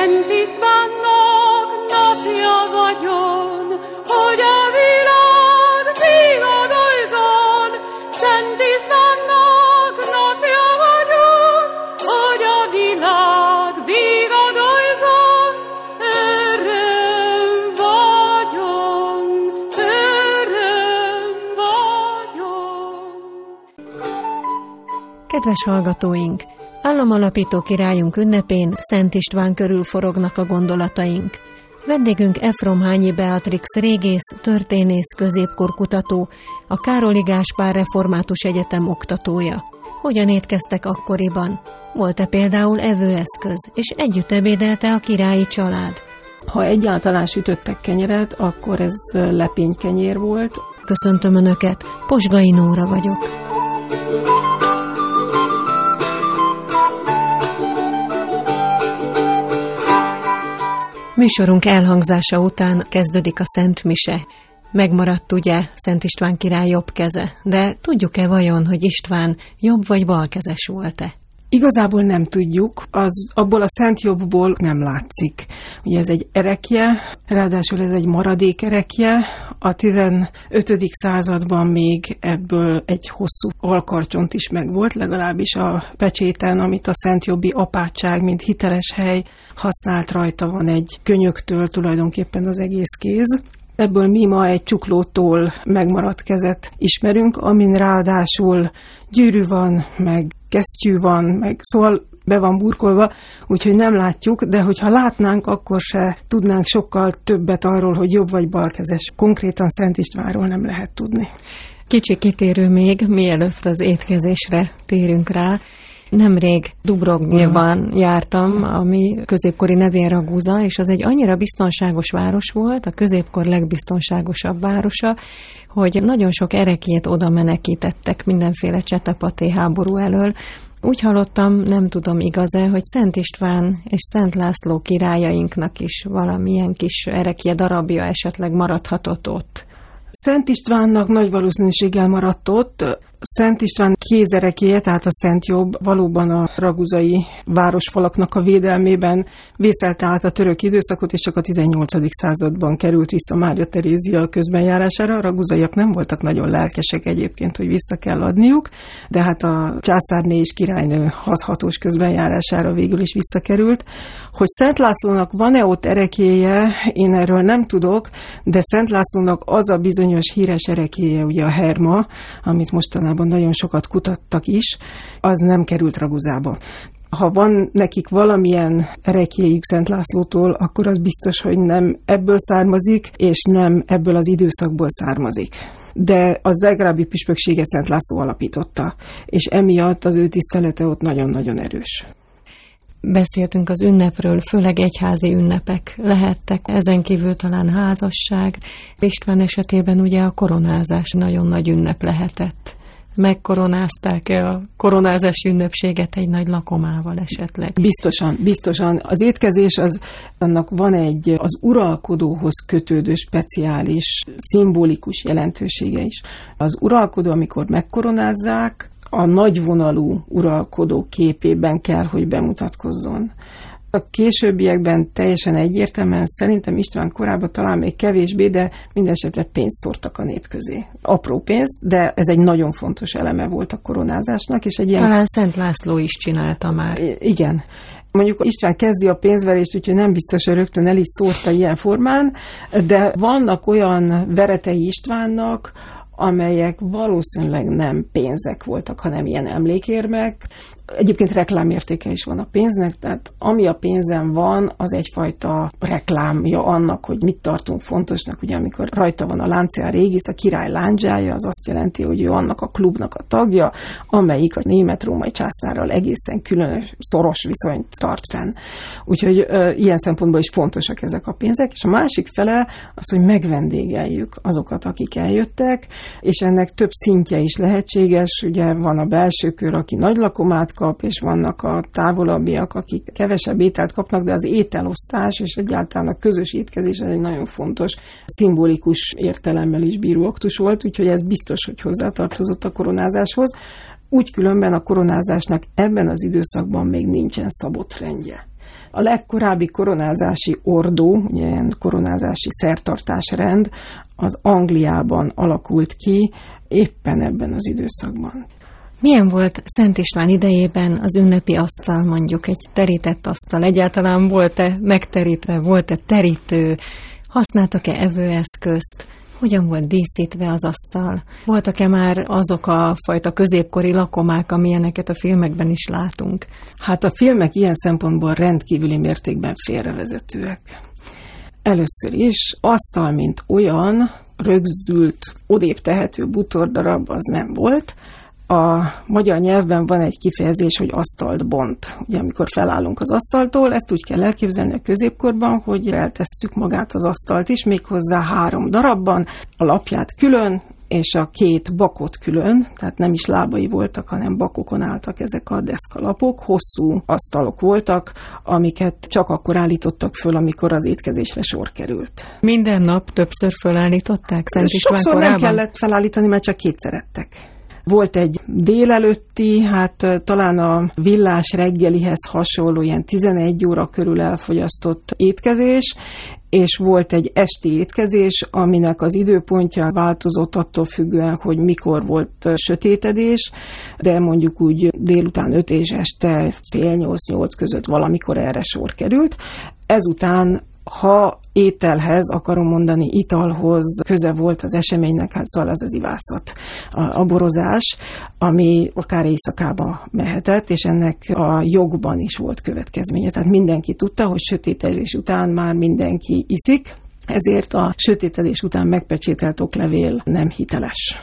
Szent Istvánnak napja vagyon, hogy a világ vigadoljon. Szent Istvánnak napja vagyon, hogy a világ vigadoljon. Öröm vagyon, öröm vagyon. Kedves hallgatóink! Államalapító királyunk ünnepén Szent István körül forognak a gondolataink. Vendégünk Efromhányi Beatrix régész, történész, középkorkutató, a Károli Gáspár Református Egyetem oktatója. Hogyan étkeztek akkoriban? Volt-e például evőeszköz, és együtt ebédelte a királyi család? Ha egyáltalán sütöttek kenyeret, akkor ez lepénykenyér volt. Köszöntöm Önöket, Posgai Nóra vagyok. Műsorunk elhangzása után kezdődik a Szent Mise. Megmaradt ugye Szent István király jobb keze, de tudjuk-e vajon, hogy István jobb vagy balkezes volt-e? Igazából nem tudjuk, abból a szent jobbból nem látszik. Ugye ez egy erekje, ráadásul ez egy maradék erekje. A 15. században még ebből egy hosszú alkarcsont is megvolt, legalábbis a pecséten, amit a Szent Jobbi apátság, mint hiteles hely használt, rajta van egy könyöktől tulajdonképpen az egész kéz. Ebből mi ma egy csuklótól megmaradt kezet ismerünk, amin ráadásul gyűrű van, meg kesztyű van, meg szóval be van burkolva, úgyhogy nem látjuk, de hogyha látnánk, akkor se tudnánk sokkal többet arról, hogy jobb vagy balkezes. Konkrétan Szent Istvánról nem lehet tudni. Kicsi kitérő még, mielőtt az étkezésre térünk rá. Nemrég Dubrovnikban jártam, ami középkori nevén Raguza, és az egy annyira biztonságos város volt, a középkor legbiztonságosabb városa, hogy nagyon sok ereklyét oda menekítettek mindenféle csetepaté háború elől. Úgy hallottam, nem tudom igaz-e, hogy Szent István és Szent László királyainknak is valamilyen kis ereklye darabja esetleg maradhatott ott. Szent Istvánnak nagy valószínűséggel maradt ott. Szent István kézerekje, tehát a Szent Jobb valóban a raguzai városfalaknak a védelmében vészelte át a török időszakot, és csak a 18. században került vissza Mária Terézia közbenjárására. A raguzaiak nem voltak nagyon lelkesek egyébként, hogy vissza kell adniuk, de hát a császárné és királynő hathatós közbenjárására végül is visszakerült. Hogy Szent Lászlónak van-e ott ereklyéje, én erről nem tudok, de Szent Lászlónak az a bizonyos híres ereklyéje, ugye a Herma, amit mostanában nagyon sokat kutattak is, az nem került Raguzába. Ha van nekik valamilyen ereklyéjük Szent Lászlótól, akkor az biztos, hogy nem ebből származik, és nem ebből az időszakból származik. De a zágrábi püspökséget Szent László alapította, és emiatt az ő tisztelete ott nagyon-nagyon erős. Beszéltünk az ünnepről, főleg egyházi ünnepek lehettek, ezen kívül talán házasság. István esetében ugye a koronázás nagyon nagy ünnep lehetett. Megkoronázták-e a koronázási ünnepséget egy nagy lakomával esetleg? Biztosan. Az étkezés, annak van az uralkodóhoz kötődő speciális, szimbolikus jelentősége is. Az uralkodó, amikor megkoronázzák, a nagyvonalú uralkodó képében kell, hogy bemutatkozzon. A későbbiekben teljesen egyértelműen szerintem István korában talán még kevésbé, de mindesetre pénzt szórtak a nép közé. Apró pénzt, de ez egy nagyon fontos eleme volt a koronázásnak. És egy ilyen... Talán Szent László is csinálta már. Igen. Mondjuk István kezdi a pénzverést, úgyhogy nem biztos, hogy rögtön el is szórta ilyen formán, de vannak olyan veretei Istvánnak, amelyek valószínűleg nem pénzek voltak, hanem ilyen emlékérmek. Egyébként reklámértéke is van a pénznek, tehát ami a pénzen van, az egyfajta reklámja annak, hogy mit tartunk fontosnak. Ugye amikor rajta van a Lancia Regis, a király lándzsája, az azt jelenti, hogy ő annak a klubnak a tagja, amelyik a német-római császárral egészen különös, szoros viszonyt tart fenn. Úgyhogy ilyen szempontból is fontosak ezek a pénzek. És a másik fele az, hogy megvendégeljük azokat, akik eljöttek, és ennek több szintje is lehetséges. Ugye van a belső kör, aki nagy lakomát kap, és vannak a távolabbiak, akik kevesebb ételt kapnak, de az ételosztás és egyáltalán a közös étkezés ez egy nagyon fontos, szimbolikus értelemmel is bíró aktus volt, úgyhogy ez biztos, hogy hozzátartozott a koronázáshoz. Úgy különben a koronázásnak ebben az időszakban még nincsen szabott rendje. A legkorábbi koronázási ordó, ugye ilyen koronázási szertartásrend, az Angliában alakult ki éppen ebben az időszakban. Milyen volt Szent István idejében az ünnepi asztal, mondjuk egy terített asztal? Egyáltalán volt-e megterítve, volt-e terítő? Használtak-e evőeszközt? Hogyan volt díszítve az asztal? Voltak-e már azok a fajta középkori lakomák, amilyeneket a filmekben is látunk? Hát a filmek ilyen szempontból rendkívüli mértékben félrevezetőek. Először is asztal, mint olyan, rögzült, odébb tehető bútordarab az nem volt. A magyar nyelvben van egy kifejezés, hogy asztalt bont. Ugye, amikor felállunk az asztaltól, ezt úgy kell elképzelni a középkorban, hogy eltesszük magát az asztalt is, méghozzá 3 darabban, a lapját külön, és a 2 bakot külön, tehát nem is lábai voltak, hanem bakokon álltak ezek a deszkalapok, hosszú asztalok voltak, amiket csak akkor állítottak föl, amikor az étkezésre sor került. Minden nap többször fölállították Szent István sokszor korában? Nem kellett felállítani, mert csak 2-szer ettek. Volt egy délelőtti, hát talán a villás reggelihez hasonló, ilyen 11 óra körül elfogyasztott étkezés, és volt egy esti étkezés, aminek az időpontja változott attól függően, hogy mikor volt sötétedés, de mondjuk úgy délután 5 és este fél 8-8 között valamikor erre sor került. Ezután, ha ételhez, akarom mondani, italhoz köze volt az eseménynek, hát szóval az ivászat, a borozás, ami akár éjszakába mehetett, és ennek a jogban is volt következménye. Tehát mindenki tudta, hogy sötétedés után már mindenki iszik, ezért a sötétedés után megpecsételt oklevél nem hiteles.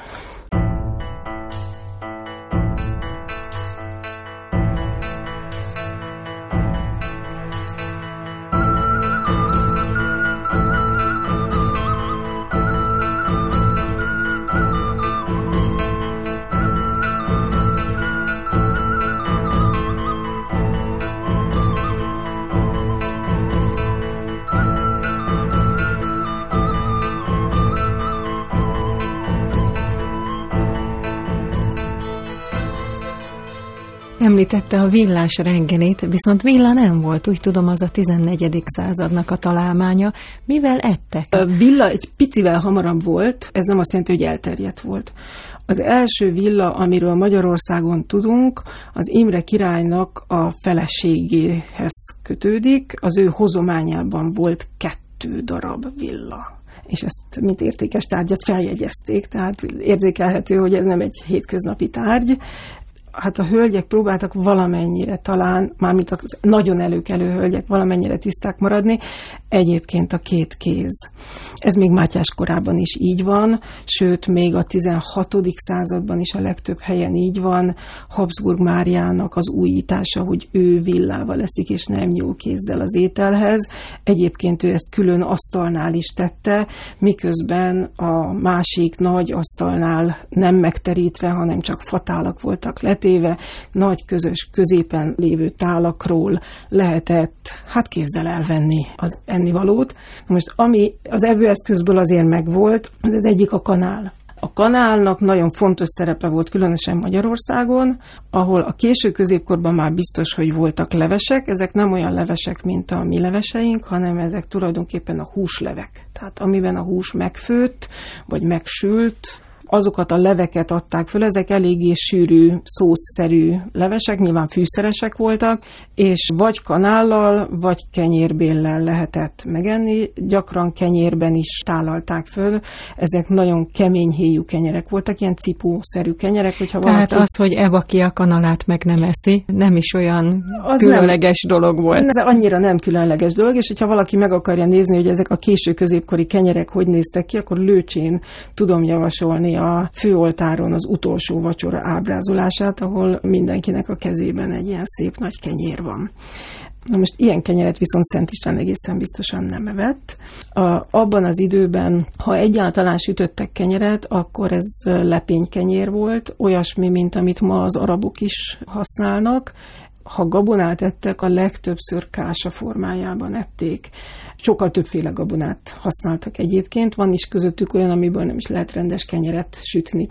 Említette a villás reggelit, viszont villa nem volt, úgy tudom, az a 14. századnak a találmánya. Mivel ettek? A villa egy picivel hamarabb volt, ez nem azt jelenti, hogy elterjedt volt. Az első villa, amiről Magyarországon tudunk, az Imre királynak a feleségéhez kötődik, az ő hozományában volt 2 darab villa. És ezt mint értékes tárgyat feljegyezték, tehát érzékelhető, hogy ez nem egy hétköznapi tárgy. Hát a hölgyek próbáltak valamennyire talán, mármint a nagyon előkelő hölgyek valamennyire tiszták maradni, egyébként a 2 kéz. Ez még Mátyás korában is így van, sőt, még a 16. században is a legtöbb helyen így van. Habsburg Máriának az újítása, hogy ő villával eszik, és nem nyúl kézzel az ételhez. Egyébként ő ezt külön asztalnál is tette, miközben a másik nagy asztalnál nem megterítve, hanem csak fatálak voltak letéve, nagy közös középen lévő tálakról lehetett kézzel elvenni az ennivalót. Most ami az evőeszközből azért megvolt, az egyik a kanál. A kanálnak nagyon fontos szerepe volt, különösen Magyarországon, ahol a késő középkorban már biztos, hogy voltak levesek. Ezek nem olyan levesek, mint a mi leveseink, hanem ezek tulajdonképpen a húslevek. Tehát amiben a hús megfőtt, vagy megsült, azokat a leveket adták föl, ezek eléggé sűrű, szószszerű levesek, nyilván fűszeresek voltak, és vagy kanállal, vagy kenyérbéllel lehetett megenni, gyakran kenyérben is tálalták föl, ezek nagyon kemény héjú kenyerek voltak, ilyen cipószerű kenyerek, hogyha tehát az, hogy evaki a kanalát meg nem eszi, nem is olyan különleges dolog volt. Ez annyira nem különleges dolog, és hogyha valaki meg akarja nézni, hogy ezek a késő középkori kenyerek hogy néztek ki, akkor Lőcsén tudom javasolni a főoltáron az utolsó vacsora ábrázolását, ahol mindenkinek a kezében egy ilyen szép nagy kenyér van. Na most ilyen kenyeret viszont Szent István egészen biztosan nem evett. Abban az időben, ha egyáltalán sütöttek kenyeret, akkor ez lepénykenyér volt, olyasmi, mint amit ma az arabok is használnak. Ha gabonát ettek, a legtöbbször kása formájában ették. Sokkal többféle gabonát használtak egyébként. Van is közöttük olyan, amiből nem is lehet rendes kenyeret sütni.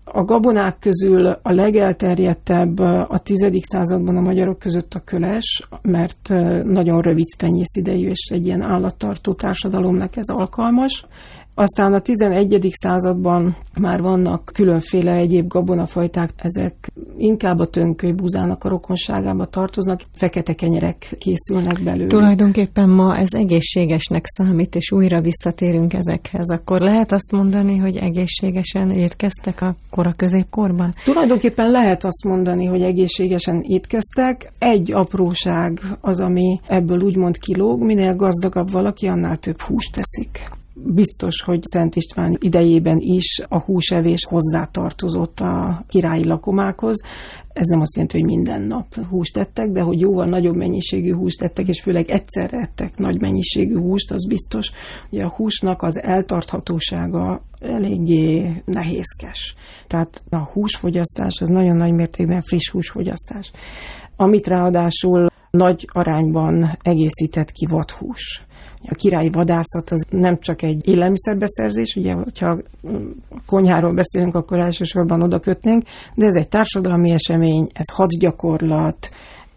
A gabonák közül a legelterjedtebb a 10. században a magyarok között a köles, mert nagyon rövid tenyészidejű, és egy ilyen állattartó társadalomnak ez alkalmas. Aztán a 11. században már vannak különféle egyéb gabonafajták, ezek inkább a tönköly búzának a rokonságába tartoznak, fekete kenyerek készülnek belőle. Tulajdonképpen ma ez egészségesnek számít, és újra visszatérünk ezekhez. Akkor lehet azt mondani, hogy egészségesen étkeztek akkor a középkorban? Tulajdonképpen lehet azt mondani, hogy egészségesen étkeztek. Egy apróság az, ami ebből úgymond kilóg, minél gazdagabb valaki, annál több húst teszik. Biztos, hogy Szent István idejében is a húsevés hozzátartozott a királyi lakomákhoz. Ez nem azt jelenti, hogy minden nap húst ettek, de hogy jóval nagyobb mennyiségű húst ettek, és főleg egyszerre ettek nagy mennyiségű húst, az biztos, hogy a húsnak az eltarthatósága eléggé nehézkes. Tehát a húsfogyasztás az nagyon nagy mértékben friss húsfogyasztás, amit ráadásul nagy arányban egészített ki vadhús. A királyi vadászat az nem csak egy élelmiszerbeszerzés, ugye, hogyha a konyháról beszélünk, akkor elsősorban oda kötnénk, de ez egy társadalmi esemény, ez hadgyakorlat,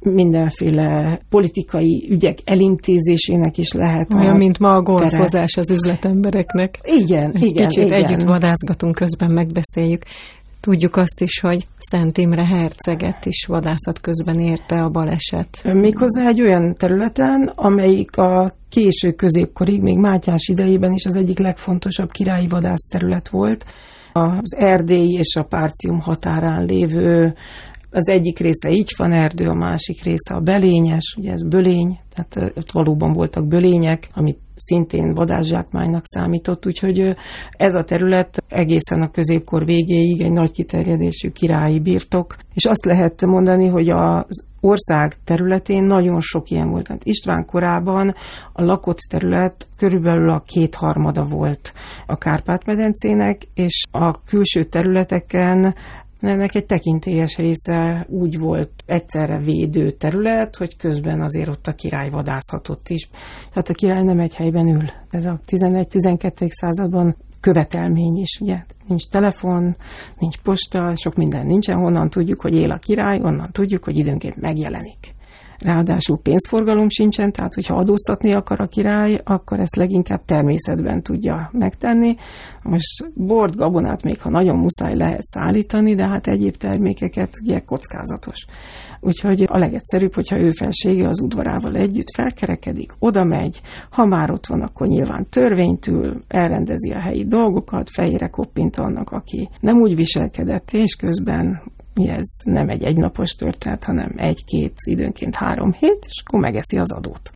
mindenféle politikai ügyek elintézésének is lehet. Olyan, mint ma a golfozás az üzletembereknek. Igen, kicsit együtt vadászgatunk, közben megbeszéljük. Tudjuk azt is, hogy Szent Imre herceget is vadászat közben érte a baleset. Méghozzá egy olyan területen, amelyik a késő középkorig, még Mátyás idejében is az egyik legfontosabb királyi vadászterület volt. Az erdélyi és a Párcium határán lévő, az egyik része Igyfan-erdő, a másik része a Belényes, ugye ez Bölény, tehát ott valóban voltak bölények, amit szintén vadászsákmánynak számított, úgyhogy ez a terület egészen a középkor végéig egy nagy kiterjedésű királyi birtok, és azt lehet mondani, hogy az ország területén nagyon sok ilyen volt. Tehát István korában a lakott terület körülbelül a 2/3 volt a Kárpát-medencének, és a külső területeken ennek egy tekintélyes része úgy volt egyszerre védő terület, hogy közben azért ott a király vadászhatott is. Tehát a király nem egy helyben ül. Ez a 11-12. században követelmény is, ugye? Nincs telefon, nincs posta, sok minden nincsen, honnan tudjuk, hogy él a király, onnan tudjuk, hogy időnként megjelenik. Ráadásul pénzforgalom sincsen, tehát hogyha adóztatni akar a király, akkor ezt leginkább természetben tudja megtenni. Most bort, gabonát még ha nagyon muszáj lehet szállítani, de hát egyéb termékeket ugye kockázatos. Úgyhogy a legegyszerűbb, hogyha ő felsége az udvarával együtt felkerekedik, oda megy, ha már ott van, akkor nyilván törvénytől elrendezi a helyi dolgokat, fejére koppint annak, aki nem úgy viselkedett, és közben ugye ez nem egy egynapos történet, hanem 1-2, időnként 3 hét, és akkor megeszi az adót.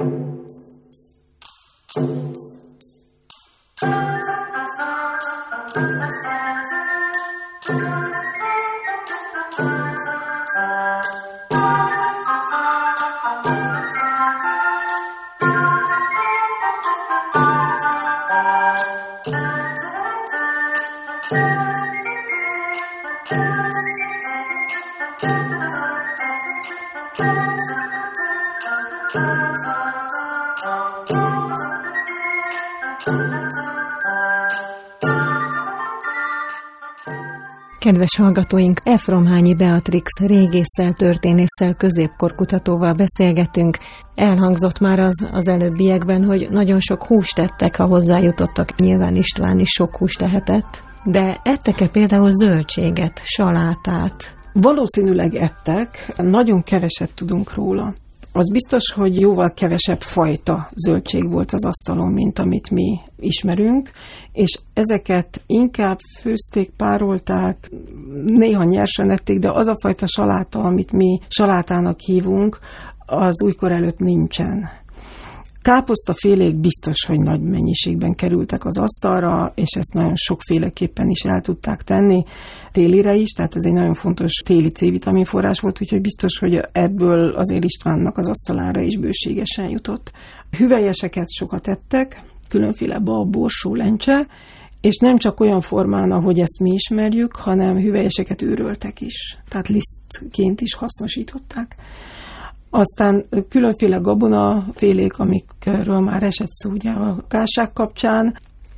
Kedves hallgatóink, Efromhányi Beatrix régésszel, történésszel, középkorkutatóval beszélgetünk. Elhangzott már az előbbiekben, hogy nagyon sok húst ettek, ha hozzájutottak. Nyilván István is sok húst ehetett. De ettek-e például zöldséget, salátát? Valószínűleg ettek, nagyon keveset tudunk róla. Az biztos, hogy jóval kevesebb fajta zöldség volt az asztalon, mint amit mi ismerünk, és ezeket inkább főzték, párolták, néha nyersen ették, de az a fajta saláta, amit mi salátának hívunk, az újkor előtt nincsen. Káposztafélék biztos, hogy nagy mennyiségben kerültek az asztalra, és ezt nagyon sokféleképpen is el tudták tenni, télire is, tehát ez egy nagyon fontos téli C-vitamin forrás volt, úgyhogy biztos, hogy ebből azért Istvánnak az asztalára is bőségesen jutott. Hüvelyeseket sokat ettek, különféle bab, borsó, lencse, és nem csak olyan formán, ahogy ezt mi ismerjük, hanem hüvelyeseket őröltek is, tehát lisztként is hasznosították. Aztán különféle gabonafélék, amikről már esett szó ugye a kásság kapcsán,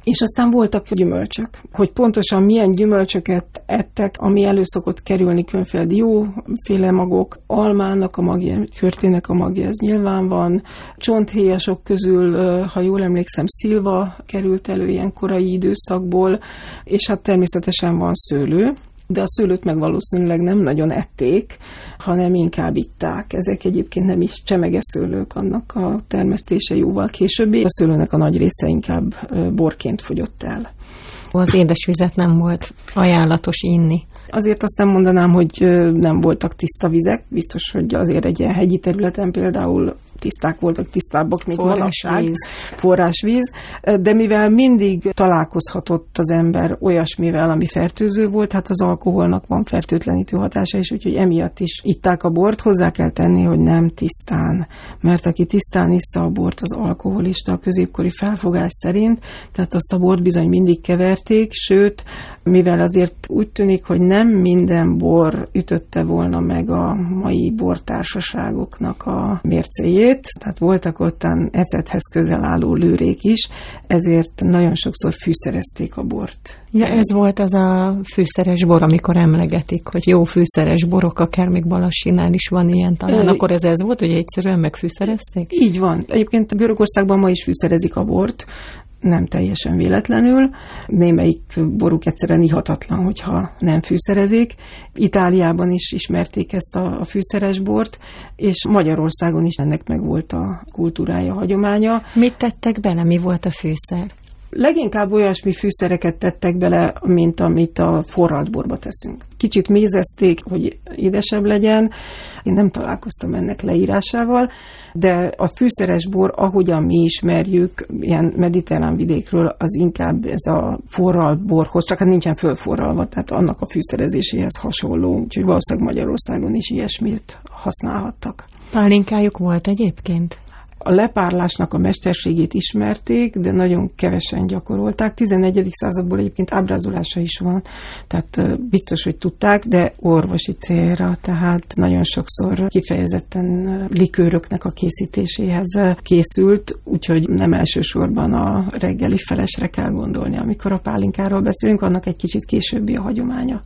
És aztán voltak gyümölcsök. Hogy pontosan milyen gyümölcsöket ettek, ami elő szokott kerülni, különféle dióféle magok, almának a magja, körtének a magja, ez nyilván van. Csonthéjasok közül, ha jól emlékszem, szilva került elő ilyen korai időszakból, és hát természetesen van szőlő. De a szőlőt meg valószínűleg nem nagyon ették, hanem inkább itták. Ezek egyébként nem is csemegeszőlők, annak a termesztése jóval későbbi. A szőlőnek a nagy része inkább borként fogyott el. Az édesvizet nem volt ajánlatos inni. Azért azt nem mondanám, hogy nem voltak tiszta vizek. Biztos, hogy azért egy ilyen hegyi területen például tiszták voltak, tisztábbak, mint manapság. Forrásvíz. De mivel mindig találkozhatott az ember olyasmivel, ami fertőző volt, hát az alkoholnak van fertőtlenítő hatása is, úgyhogy emiatt is itták a bort. Hozzá kell tenni, hogy nem tisztán, mert aki tisztán issza a bort, az alkoholista a középkori felfogás szerint, tehát azt a bort bizony mindig keverték, sőt, mivel azért úgy tűnik, hogy nem minden bor ütötte volna meg a mai bortársaságoknak a mércéjét, tehát voltak ottan ecethez közel álló lőrék is, ezért nagyon sokszor fűszerezték a bort. Ja, ez volt az a fűszeres bor, amikor emlegetik, hogy jó fűszeres borok, akár még Balassinál is van ilyen talán, akkor ez volt, hogy egyszerűen megfűszerezték? Így van. Egyébként Görögországban ma is fűszerezik a bort, nem teljesen véletlenül. Némelyik boruk egyszerűen ihatatlan, hogyha nem fűszerezik. Itáliában is ismerték ezt a fűszeres bort, és Magyarországon is ennek meg volt a kultúrája, hagyománya. Mit tettek bele? Mi volt a fűszer? Leginkább olyasmi fűszereket tettek bele, mint amit a forralt borba teszünk. Kicsit mézezték, hogy édesebb legyen. Én nem találkoztam ennek leírásával, de a fűszeres bor, ahogyan mi ismerjük, ilyen mediterrán vidékről, az inkább ez a forralt borhoz, csak hát nincsen fölforralva, tehát annak a fűszerezéséhez hasonló, úgyhogy valószínűleg Magyarországon is ilyesmit használhattak. Pálinkájuk volt egyébként? A lepárlásnak a mesterségét ismerték, de nagyon kevesen gyakorolták. 11. századból egyébként ábrázolása is van, tehát biztos, hogy tudták, de orvosi célra, tehát nagyon sokszor kifejezetten likőröknek a készítéséhez készült, úgyhogy nem elsősorban a reggeli felesre kell gondolni, amikor a pálinkáról beszélünk, annak egy kicsit későbbi a hagyománya.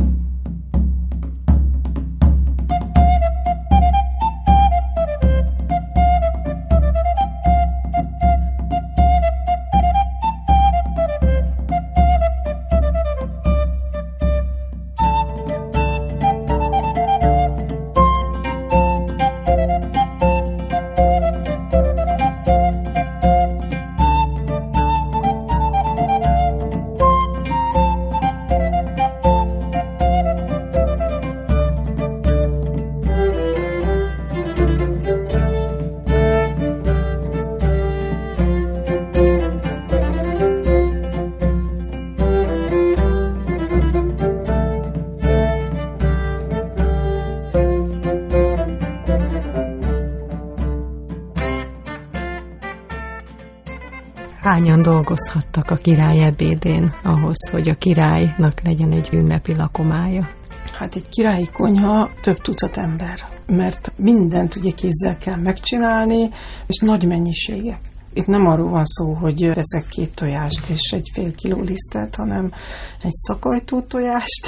Hányan dolgozhattak a király ebédén ahhoz, hogy a királynak legyen egy ünnepi lakomája? Hát egy királyi konyha több tucat ember, mert mindent ugye kézzel kell megcsinálni, és nagy mennyiségek. Itt nem arról van szó, hogy veszek 2 tojást és egy fél kiló lisztet, hanem egy szakajtó tojást,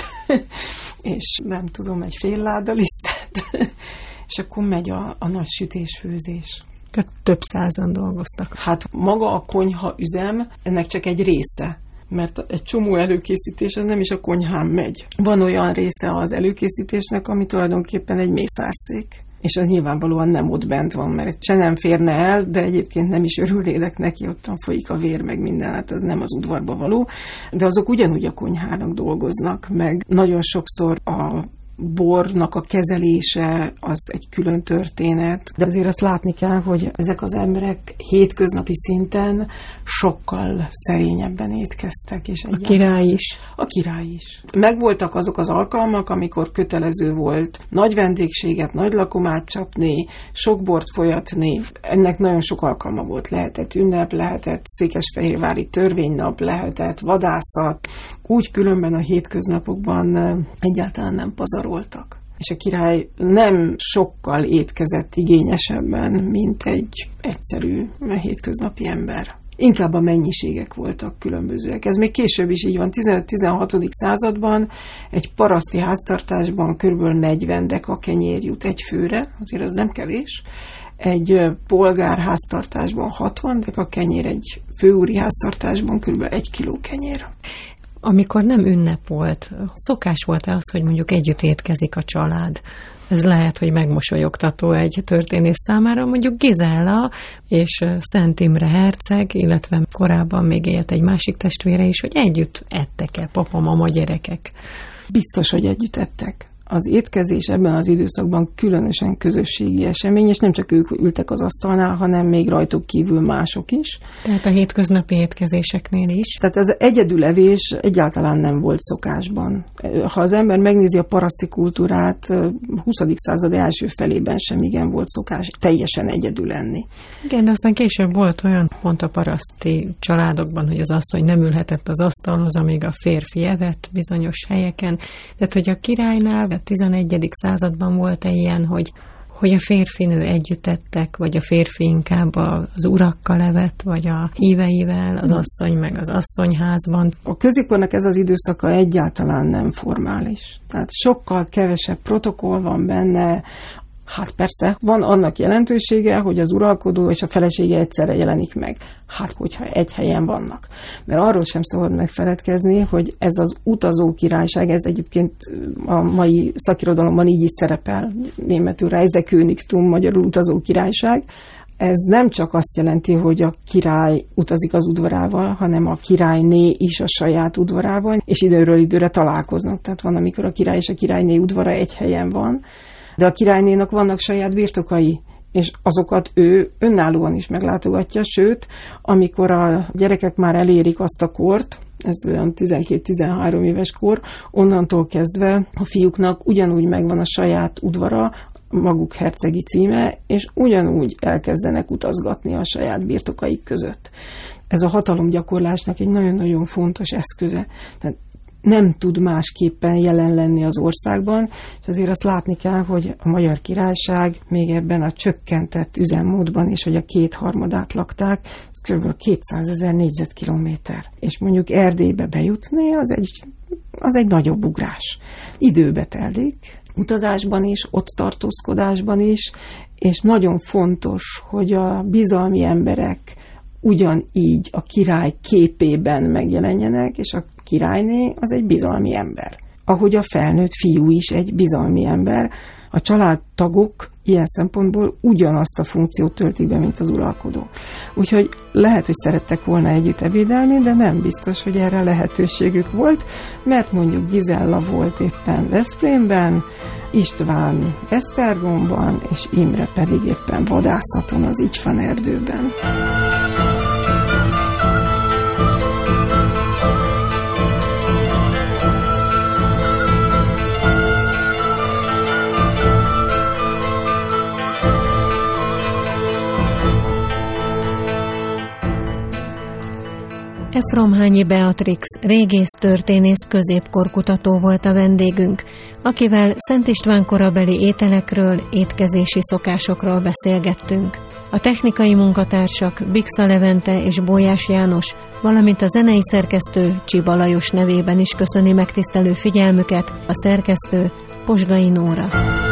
és nem tudom, egy fél láda lisztet, és akkor megy a nagy sütés-főzés. Tehát több százan dolgoztak. Hát maga a konyha üzem, ennek csak egy része, mert egy csomó előkészítés az nem is a konyhán megy. Van olyan része az előkészítésnek, ami tulajdonképpen egy mészárszék. És az nyilvánvalóan nem ott bent van, mert se nem férne el, de egyébként nem is örülnének neki, ottan folyik a vér, meg minden, hát az nem az udvarba való. De azok ugyanúgy a konyhának dolgoznak, meg nagyon sokszor a bornak a kezelése az egy külön történet. De azért azt látni kell, hogy ezek az emberek hétköznapi szinten sokkal szerényebben étkeztek. És a király is. A király is. Megvoltak azok az alkalmak, amikor kötelező volt nagy vendégséget, nagy lakomát csapni, sok bort folyatni. Ennek nagyon sok alkalma volt. Lehetett ünnep, lehetett székesfehérvári törvénynap, lehetett vadászat. Úgy különben a hétköznapokban egyáltalán nem pazaroltak. És a király nem sokkal étkezett igényesebben, mint egy egyszerű hétköznapi ember. Inkább a mennyiségek voltak különbözőek. Ez még később is így van. 15-16. században egy paraszti háztartásban kb. 40 deka kenyér jut egy főre, azért ez nem kevés. Egy polgár háztartásban 60 deka kenyér, egy főúri háztartásban kb. 1 kiló kenyér. Amikor nem ünnep volt, szokás volt-e az, hogy mondjuk együtt étkezik a család? Ez lehet, hogy megmosolyogtató egy történész számára. Mondjuk Gizella és Szent Imre herceg, illetve korábban még élt egy másik testvére is, hogy együtt ettek-e papa, mama, gyerekek? Biztos, hogy együtt ettek. Az étkezés ebben az időszakban különösen közösségi esemény, és nem csak ők ültek az asztalnál, hanem még rajtuk kívül mások is. Tehát a hétköznapi étkezéseknél is. Tehát az egyedülevés egyáltalán nem volt szokásban. Ha az ember megnézi a paraszti kultúrát, 20. század első felében sem igen volt szokás teljesen egyedül lenni. Igen, de aztán később volt olyan pont a paraszti családokban, hogy az asszony nem ülhetett az asztalhoz, amíg a férfi evett bizonyos helyeken. Tehát, hogy a királynál a 11. században volt-e ilyen, hogy a férfinő együtt ettek, vagy a férfi inkább az urakkal evett, vagy a híveivel, az asszony meg az asszonyházban? A középkornak ez az időszaka egyáltalán nem formális. Tehát sokkal kevesebb protokoll van benne. Hát persze, van annak jelentősége, hogy az uralkodó és a felesége egyszerre jelenik meg. Hát, hogyha egy helyen vannak. Mert arról sem szabad megfeledkezni, hogy ez az utazó királyság, ez egyébként a mai szakirodalomban így is szerepel, németül Reisekönigtum, magyarul utazó királyság. Ez nem csak azt jelenti, hogy a király utazik az udvarával, hanem a királyné is a saját udvarával, és időről időre találkoznak. Tehát van, amikor a király és a királyné udvara egy helyen van, de a királynénak vannak saját birtokai, és azokat ő önállóan is meglátogatja, sőt, amikor a gyerekek már elérik azt a kort, ez olyan 12-13 éves kor, onnantól kezdve a fiúknak ugyanúgy megvan a saját udvara, maguk hercegi címe, és ugyanúgy elkezdenek utazgatni a saját birtokaik között. Ez a hatalomgyakorlásnak egy nagyon-nagyon fontos eszköze. Tehát nem tud másképpen jelen lenni az országban, és azért azt látni kell, hogy a Magyar Királyság még ebben a csökkentett üzemmódban is, hogy a 2/3 lakták, ez kb. 200 000 négyzetkilométer. És mondjuk Erdélybe bejutni, az egy nagyobb ugrás. Időbe telik, utazásban is, ott tartózkodásban is, és nagyon fontos, hogy a bizalmi emberek ugyanígy a király képében megjelenjenek, és a királyné az egy bizalmi ember. Ahogy a felnőtt fiú is egy bizalmi ember, a családtagok ilyen szempontból ugyanazt a funkciót töltik be, mint az uralkodó. Úgyhogy lehet, hogy szerettek volna együtt ebédelni, de nem biztos, hogy erre lehetőségük volt, mert mondjuk Gizella volt éppen Veszprémben, István Esztergomban, és Imre pedig éppen vadászaton az Igyfan erdőben. Efromhányi Beatrix, régész történész, középkorkutató volt a vendégünk, akivel Szent István korabeli ételekről, étkezési szokásokról beszélgettünk. A technikai munkatársak Bixa Levente és Bójás János, valamint a zenei szerkesztő Csiba Lajos nevében is köszöni megtisztelő figyelmüket a szerkesztő Posgai Nóra.